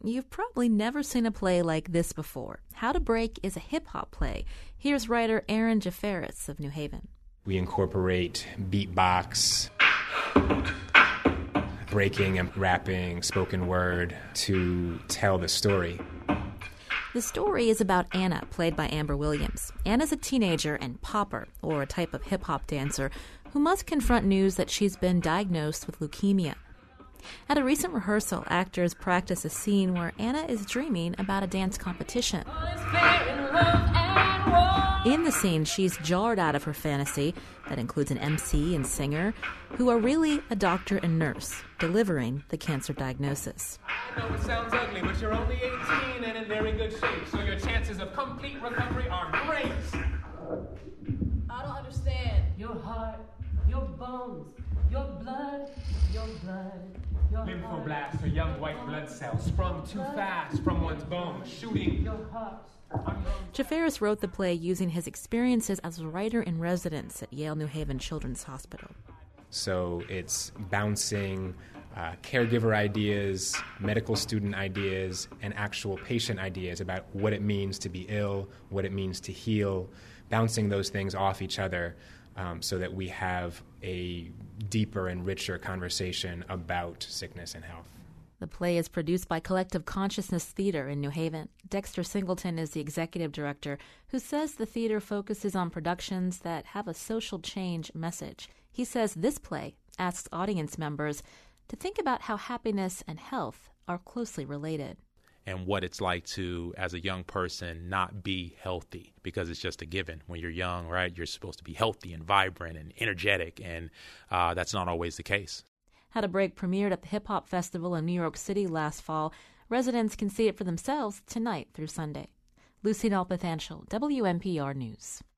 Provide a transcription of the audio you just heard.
you've probably never seen a play like this before. How to Break is a hip-hop play. Here's writer Aaron Jafaris of New Haven. We incorporate beatbox, breaking and rapping, spoken word to tell the story. The story is about Anna, played by Amber Williams. Anna's a teenager and popper, or a type of hip-hop dancer, who must confront news that she's been diagnosed with leukemia. At a recent rehearsal, actors practice a scene where Anna is dreaming about a dance competition. In the scene, she's jarred out of her fantasy, that includes an MC and singer, who are really a doctor and nurse, delivering the cancer diagnosis. I know it sounds ugly, but you're only 18 and in very good shape, so your chances of complete recovery are great. I don't understand. Your heart, your bones, your blood, your Lymphoblast are young white blood cells sprung too fast from one's bones, shooting your heart. Jafaris wrote the play using his experiences as a writer-in-residence at Yale New Haven Children's Hospital. So it's bouncing caregiver ideas, medical student ideas, and actual patient ideas about what it means to be ill, what it means to heal, bouncing those things off each other so that we have a deeper and richer conversation about sickness and health. The play is produced by Collective Consciousness Theater in New Haven. Dexter Singleton is the executive director, who says the theater focuses on productions that have a social change message. He says this play asks audience members to think about how happiness and health are closely related. And what it's like to, as a young person, not be healthy, because it's just a given. When you're young, right, you're supposed to be healthy and vibrant and energetic, and that's not always the case. How to Break premiered at the Hip Hop Festival in New York City last fall. Residents can see it for themselves tonight through Sunday. Lucy Nalpathanchel, WNPR News.